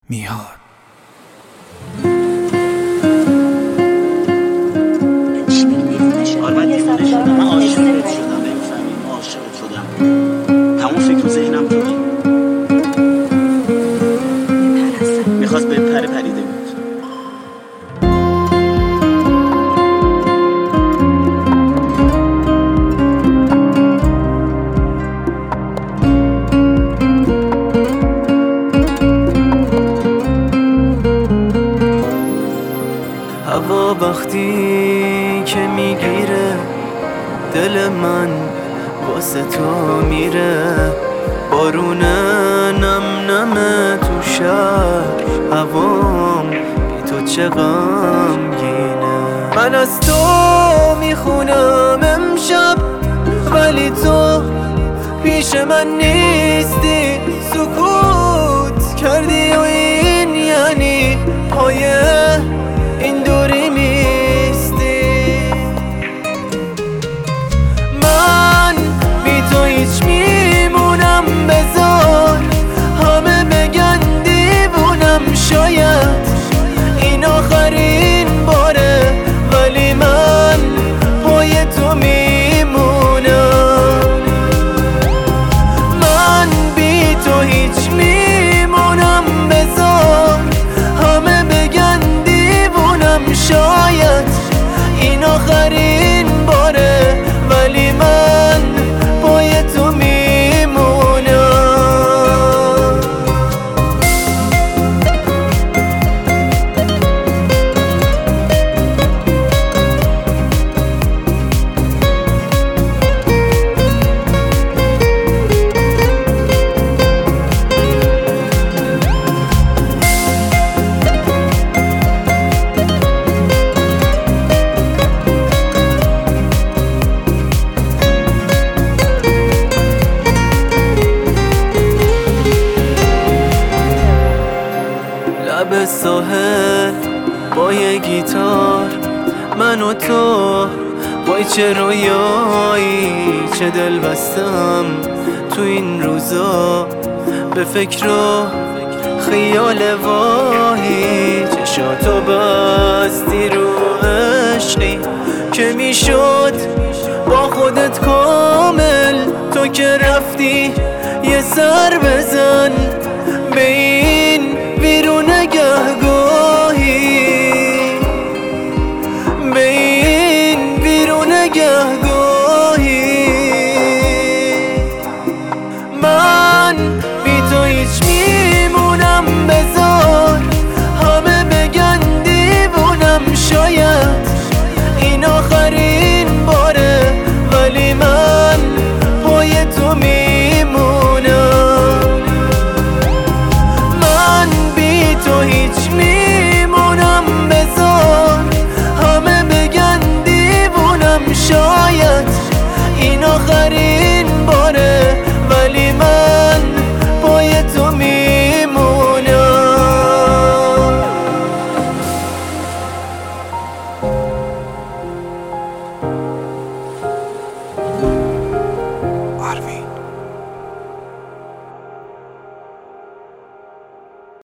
میاد. من عاشقت شدم، بفهمی عاشقت شدم. تمام فکر و ذهنم تویی. میخواست به پره پریده بود. هوا وقتی که میگیره دل من واسه تو میره، بارون نم نمه تو شهر، هوام بی تو چه غمگینه. من از تو میخونم امشب، ولی تو پیش من نیستی. سکوت کردی و این یعنی پای این دوری میستی. من بی تو هیچ میمونم، بذار همه بگن دیوونم. شاید این آخرین باره، ولی من پای تو میمونم. من بی تو هیچ میمونم، بذار همه بگن شاید این آخرین باره، ولی من پای تو میمونم. لب ساحل با یه گیتار، من و تو، وای چه رویایی، چه دل بستم تو این روزا به فکر و خیال. واهی چشاتو بستی رو عشقی که میشد با خودت کامل. تو که رفتی یه سر بزن به این ویرون گهگاهی، به این ویرون گهگاهی. من بی تو هیچ میمونم، بذار همه بگن دیوونم. شاید این آخرین باره، ولی من پای تو میمونم. من بی تو هیچ میمونم، بذار همه بگن دیوونم. شاید این آخرین